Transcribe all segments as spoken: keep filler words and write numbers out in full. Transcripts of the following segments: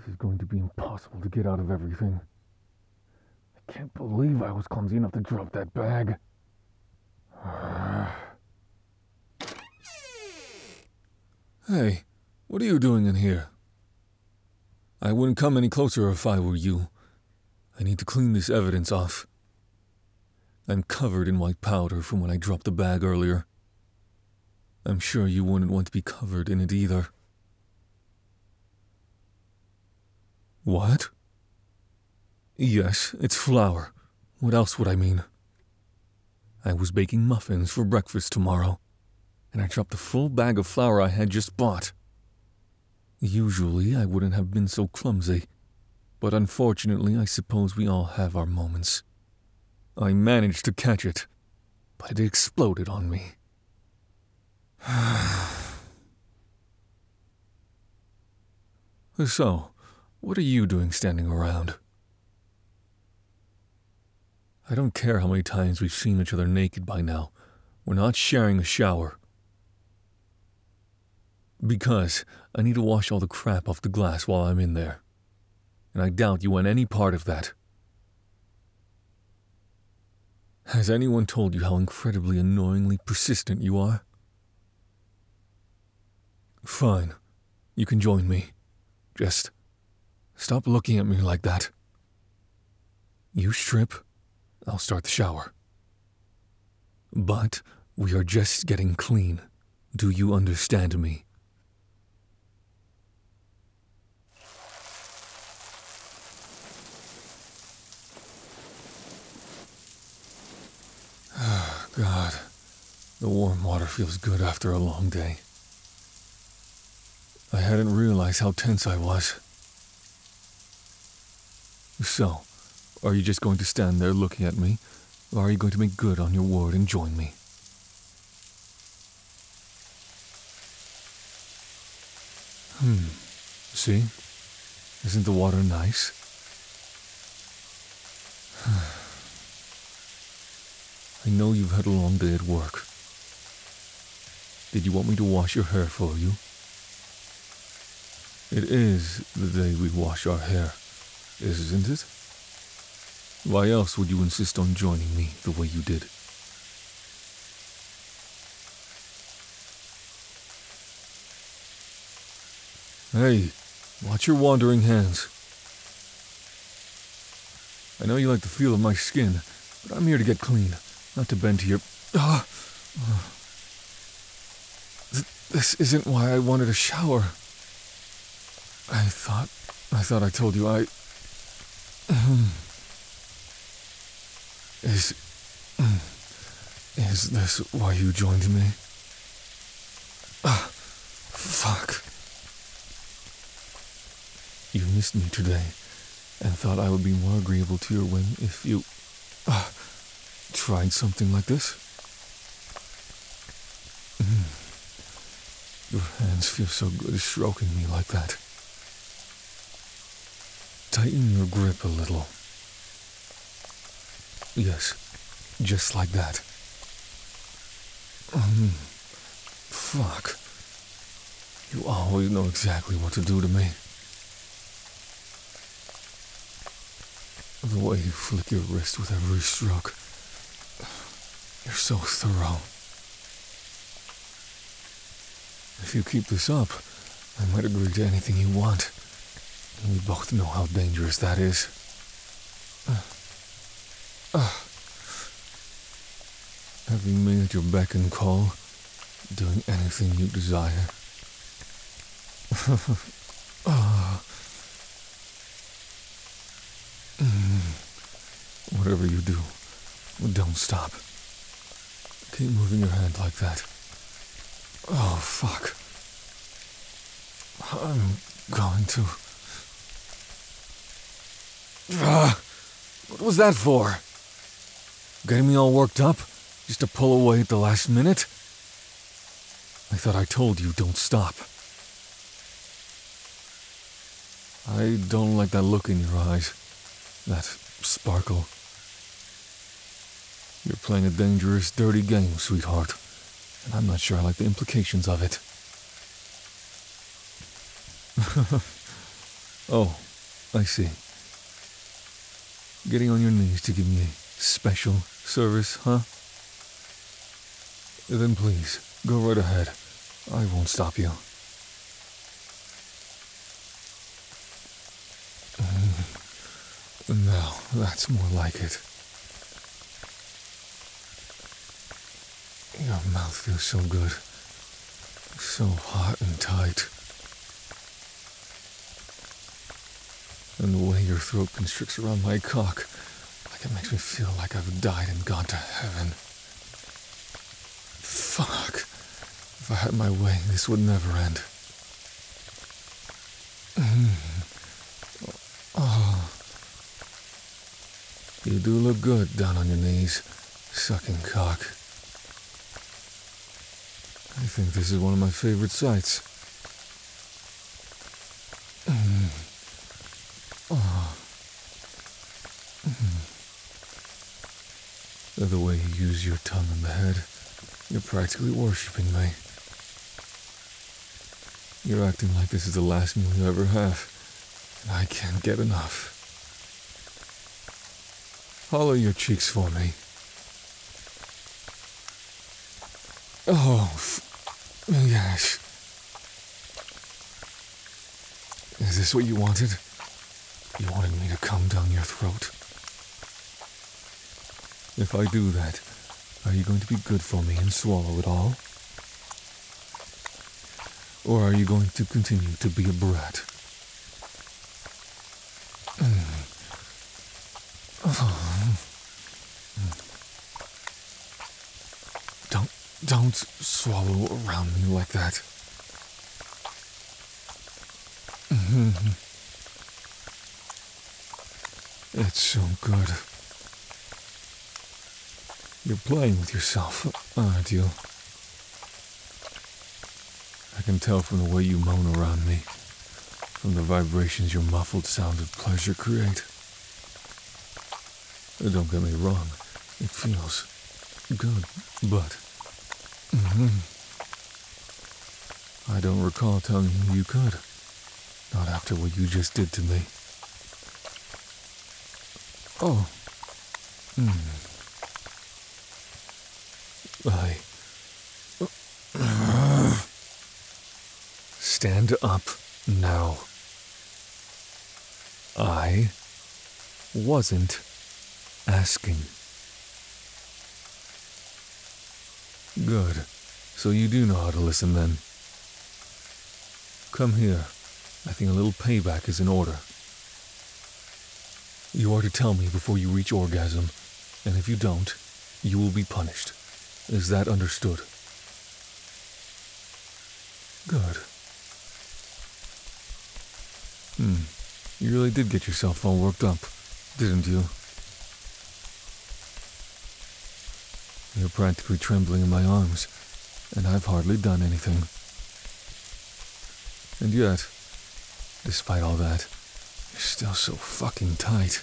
This is going to be impossible to get out of everything. I can't believe I was clumsy enough to drop that bag. Hey, what are you doing in here? I wouldn't come any closer if I were you. I need to clean this evidence off. I'm covered in white powder from when I dropped the bag earlier. I'm sure you wouldn't want to be covered in it either. What? Yes, it's flour. What else would I mean? I was baking muffins for breakfast tomorrow, and I dropped the full bag of flour I had just bought. Usually I wouldn't have been so clumsy, but unfortunately I suppose we all have our moments. I managed to catch it, but it exploded on me. So, what are you doing standing around? I don't care how many times we've seen each other naked by now. We're not sharing a shower. Because I need to wash all the crap off the glass while I'm in there. And I doubt you want any part of that. Has anyone told you how incredibly annoyingly persistent you are? Fine. You can join me. Just stop looking at me like that. You strip, I'll start the shower. But we are just getting clean. Do you understand me? God, the warm water feels good after a long day. I hadn't realized how tense I was. So, are you just going to stand there looking at me, or are you going to make good on your word and join me? Hmm, see? Isn't the water nice? I know you've had a long day at work. Did you want me to wash your hair for you? It is the day we wash our hair, isn't it? Why else would you insist on joining me the way you did? Hey, watch your wandering hands. I know you like the feel of my skin, but I'm here to get clean, not to bend to your... Ah! This isn't why I wanted a shower. I thought... I thought I told you I... Is... Is this why you joined me? Ah, fuck. You missed me today, and thought I would be more agreeable to your whim if you... Ah, tried something like this? Mm. Your hands feel so good stroking me like that. Tighten your grip a little. Yes, just like that. Mm. Fuck. You always know exactly what to do to me. The way you flick your wrist with every stroke. You're so thorough. If you keep this up, I might agree to anything you want. And we both know how dangerous that is. Uh, uh, having me at your beck and call, doing anything you desire. uh, mm, whatever you do, don't stop. Keep moving your hand like that. Oh, fuck. I'm going to... Ah, what was that for? Getting me all worked up? Just to pull away at the last minute? I thought I told you don't stop. I don't like that look in your eyes. That sparkle. You're playing a dangerous, dirty game, sweetheart. And I'm not sure I like the implications of it. Oh, I see. Getting on your knees to give me a special service, huh? Then please, go right ahead. I won't stop you. Now, that's more like it. Your mouth feels so good. So hot and tight. And the way your throat constricts around my cock, like it makes me feel like I've died and gone to heaven. Fuck. If I had my way, this would never end. Oh. You do look good down on your knees, sucking cock. I think this is one of my favorite sights. Mm. Oh. Mm. The way you use your tongue on the head, you're practically worshipping me. You're acting like this is the last meal you ever have, and I can't get enough. Hollow your cheeks for me. Oh, f- yes. Is this what you wanted? You wanted me to come down your throat? If I do that, are you going to be good for me and swallow it all? Or are you going to continue to be a brat? Mm. Oh. Don't, don't swallow around me like that. Mm-hmm. It's so good. You're playing with yourself, aren't you? I can tell from the way you moan around me, from the vibrations your muffled sounds of pleasure create. Don't get me wrong, it feels good, but mm-hmm. I don't recall telling you you could, not after what you just did to me. Oh, hmm. I... Stand up now. I wasn't asking. Good. So you do know how to listen then. Come here. I think a little payback is in order. You are to tell me before you reach orgasm, and if you don't, you will be punished. Is that understood? Good. Hmm. You really did get yourself all worked up, didn't you? You're practically trembling in my arms, and I've hardly done anything. And yet, despite all that, you're still so fucking tight.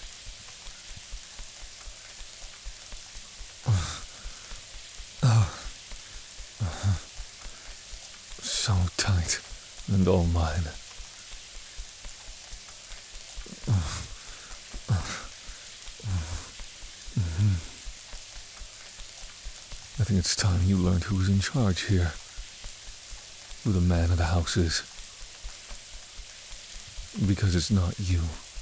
Oh. Uh-huh. So tight, and all mine. Mm-hmm. I think it's time you learned who's in charge here. Who the man of the house is. Because it's not you.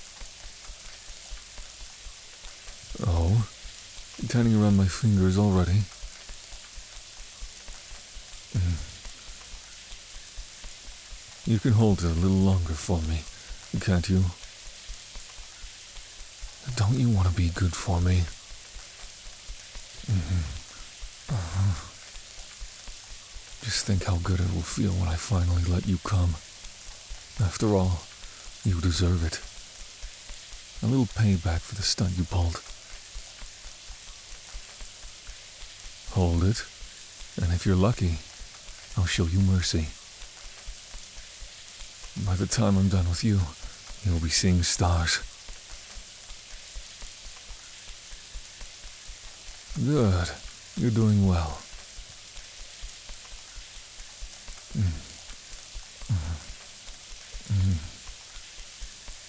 Oh? Turning around my fingers already? Mm. You can hold it a little longer for me, can't you? Don't you want to be good for me? Mm-hmm. Uh-huh. Just think how good it will feel when I finally let you come. After all, you deserve it. A little payback for the stunt you pulled. Hold it, and if you're lucky, I'll show you mercy. By the time I'm done with you, you'll be seeing stars. Good. You're doing well. Mm. Mm. Mm.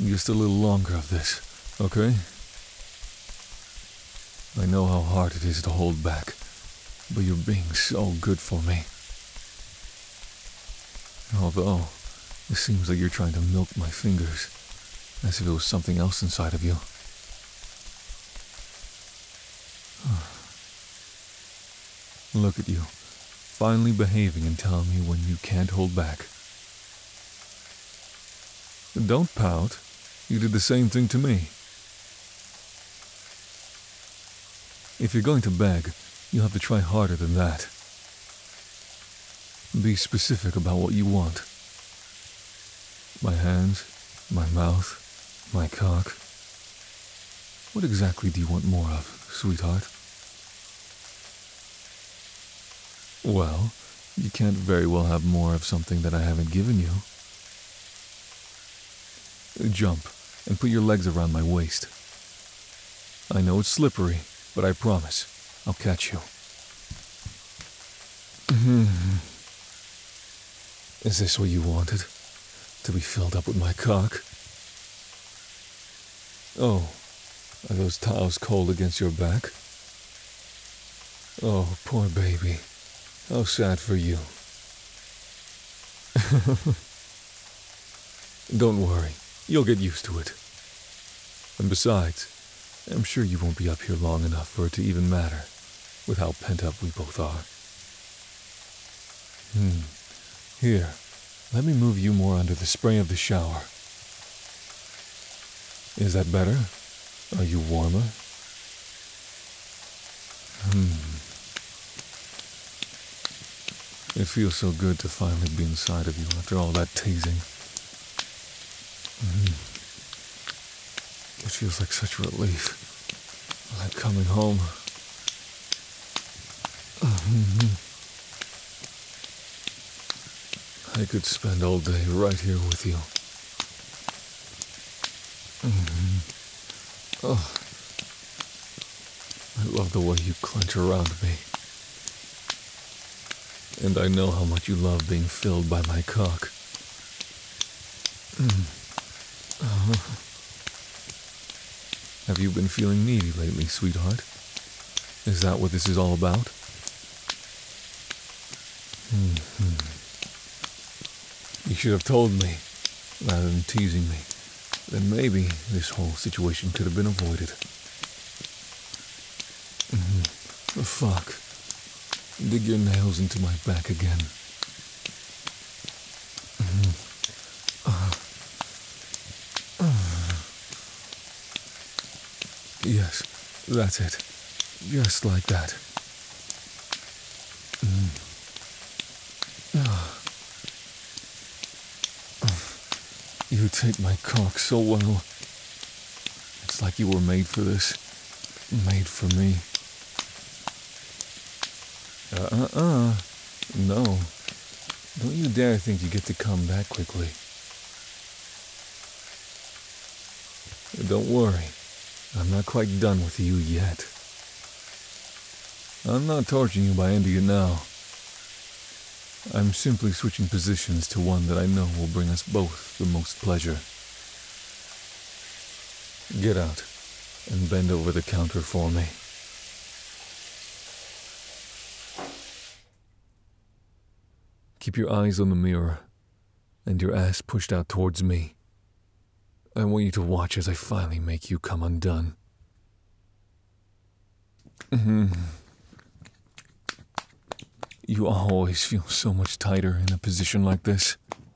Just a little longer of this, okay? I know how hard it is to hold back, but you're being so good for me. Although, it seems like you're trying to milk my fingers, as if it was something else inside of you. Look at you, finally behaving and telling me when you can't hold back. Don't pout. You did the same thing to me. If you're going to beg, you'll have to try harder than that. Be specific about what you want. My hands, my mouth, my cock. What exactly do you want more of, sweetheart? Well, you can't very well have more of something that I haven't given you. Jump, and put your legs around my waist. I know it's slippery, but I promise, I'll catch you. Is this what you wanted? To be filled up with my cock? Oh, are those towels cold against your back? Oh, poor baby. How sad for you. Don't worry, you'll get used to it. And besides, I'm sure you won't be up here long enough for it to even matter, with how pent up we both are. Hmm. Here, let me move you more under the spray of the shower. Is that better? Are you warmer? Hmm. It feels so good to finally be inside of you after all that teasing. Mm. It feels like such relief. Like coming home. Mm-hmm. I could spend all day right here with you. Mm-hmm. Oh, I love the way you clench around me. And I know how much you love being filled by my cock. Mm. Uh-huh. Have you been feeling needy lately, sweetheart? Is that what this is all about? Mm-hmm. You should have told me, rather than teasing me. Then maybe this whole situation could have been avoided. Mm-hmm. Fuck. Dig your nails into my back again. Mm-hmm. Uh, uh. Yes, that's it. Just like that. Mm. Uh. You take my cock so well. It's like you were made for this. Made for me. Uh-uh-uh. No. Don't you dare think you get to come that quickly. Don't worry. I'm not quite done with you yet. I'm not torturing you by ending it now. I'm simply switching positions to one that I know will bring us both the most pleasure. Get out and bend over the counter for me. Keep your eyes on the mirror and your ass pushed out towards me. I want you to watch as I finally make you come undone. Mm-hmm. You always feel so much tighter in a position like this.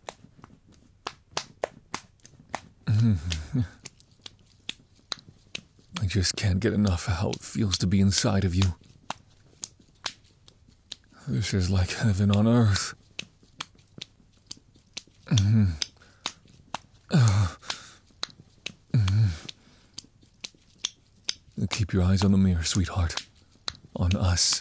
Mm-hmm. I just can't get enough of how it feels to be inside of you. This is like heaven on earth. Mm-hmm. Uh, mm-hmm. Keep your eyes on the mirror, sweetheart. On us.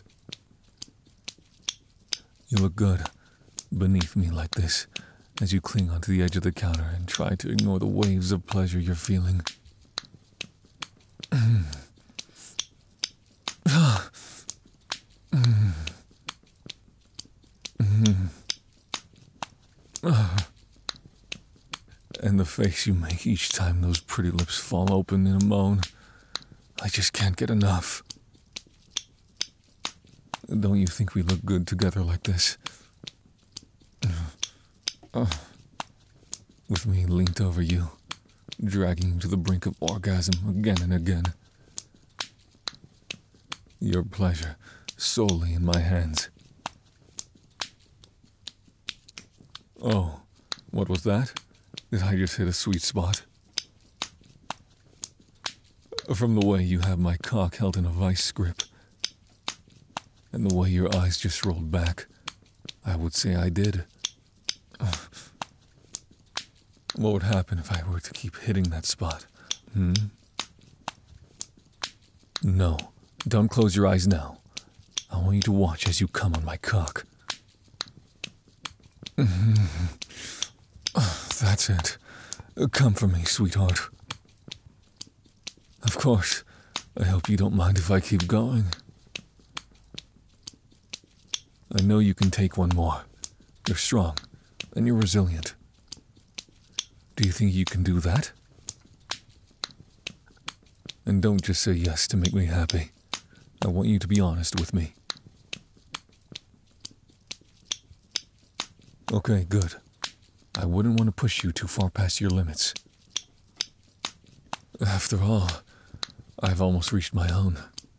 You look good beneath me like this as you cling onto the edge of the counter and try to ignore the waves of pleasure you're feeling. Mm. Mm. Mm. And the face you make each time those pretty lips fall open in a moan. I just can't get enough. Don't you think we look good together like this? Uh, with me leant over you, dragging you to the brink of orgasm again and again. Your pleasure solely in my hands. Oh, what was that? Did I just hit a sweet spot? From the way you have my cock held in a vice grip, and the way your eyes just rolled back, I would say I did. What would happen if I were to keep hitting that spot? Hmm? No, don't close your eyes now. I want you to watch as you come on my cock. That's it. Come for me, sweetheart. Of course, I hope you don't mind if I keep going. I know you can take one more. You're strong, and you're resilient. Do you think you can do that? And don't just say yes to make me happy. I want you to be honest with me. Okay, good. I wouldn't want to push you too far past your limits. After all, I've almost reached my own.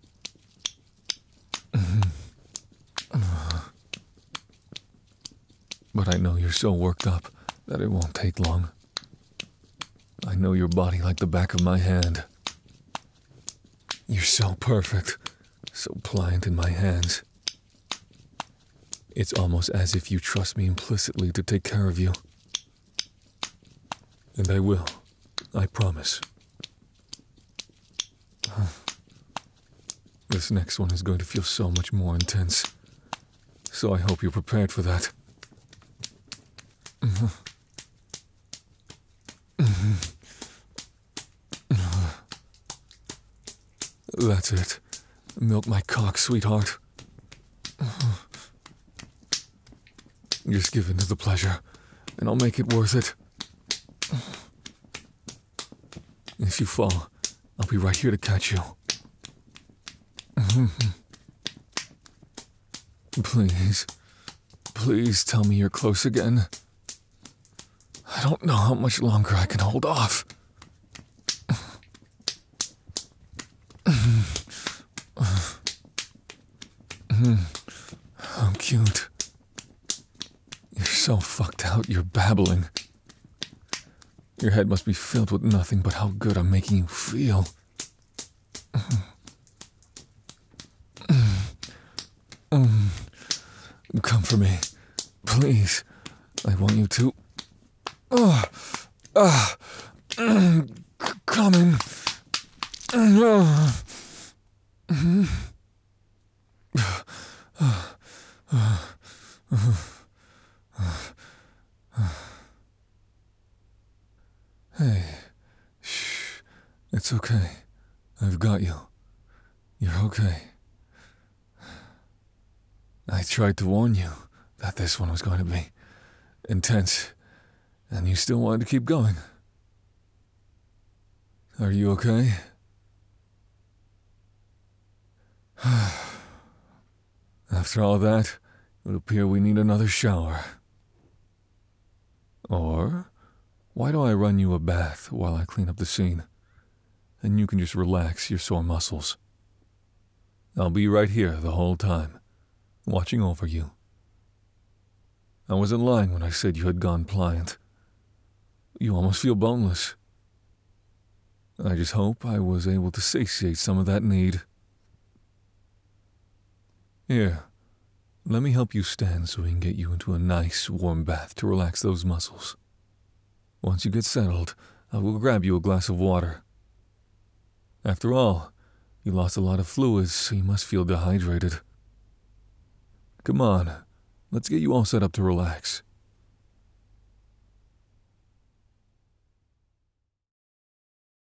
But I know you're so worked up that it won't take long. I know your body like the back of my hand. You're so perfect, so pliant in my hands. It's almost as if you trust me implicitly to take care of you. And I will, I promise. This next one is going to feel so much more intense. So I hope you're prepared for that. That's it. Milk my cock, sweetheart. Just give in to the pleasure, and I'll make it worth it. If you fall, I'll be right here to catch you. Please, please tell me you're close again. I don't know how much longer I can hold off. How cute. You're so fucked out, you're babbling. Your head must be filled with nothing but how good I'm making you feel. Come for me, please. I want you to... Oh, ah, mm, c- coming. Oh. Hey, shh, it's okay. I've got you. You're okay. I tried to warn you that this one was going to be intense, and you still wanted to keep going. Are you okay? After all that, it would appear we need another shower. Or, why don't I run you a bath while I clean up the scene, and you can just relax your sore muscles. I'll be right here the whole time, watching over you. I wasn't lying when I said you had gone pliant. You almost feel boneless. I just hope I was able to satiate some of that need. Here, let me help you stand so we can get you into a nice, warm bath to relax those muscles. Once you get settled, I will grab you a glass of water. After all, you lost a lot of fluids, so you must feel dehydrated. Come on, let's get you all set up to relax.